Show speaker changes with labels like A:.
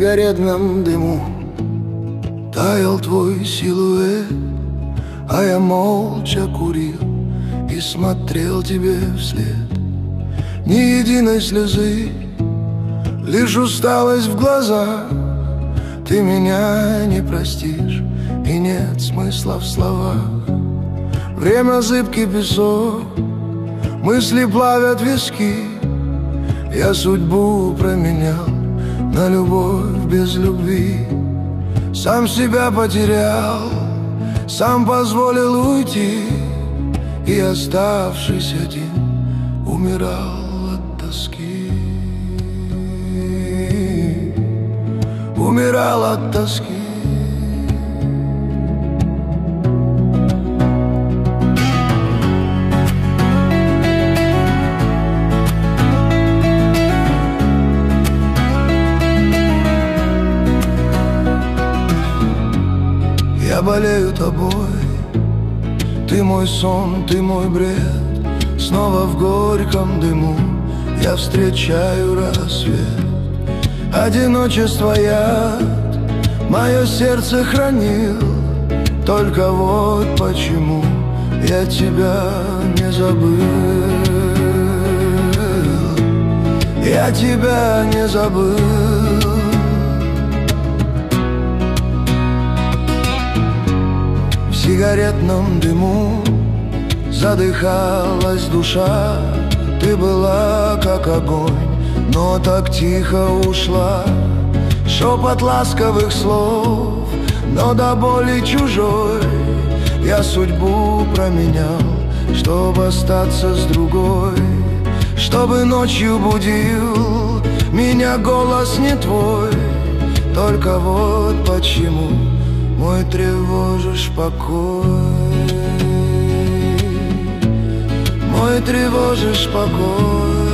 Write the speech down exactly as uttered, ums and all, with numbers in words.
A: сигаретном дыму таял твой силуэт, а я молча курил и смотрел тебе вслед. Ни единой слезы, лишь усталость в глазах. Ты меня не простишь, и нет смысла в словах. Время зыбкий песок, мысли плавят виски. Я судьбу променял на любовь без любви. Сам себя потерял, сам позволил уйти, и, оставшись один, умирал от тоски. Умирал от тоски. Я болею тобой, ты мой сон, ты мой бред. Снова в горьком дыму я встречаю рассвет. Одиночество яд мое сердце хранил. Только вот почему я тебя не забыл. Я тебя не забыл. В сигаретном дыму задыхалась душа. Ты была как огонь, но так тихо ушла. Шепот ласковых слов, но до боли чужой. Я судьбу променял, чтобы остаться с другой. Чтобы ночью будил меня голос не твой. Только вот почему мой тревожишь покой. Мой тревожишь покой.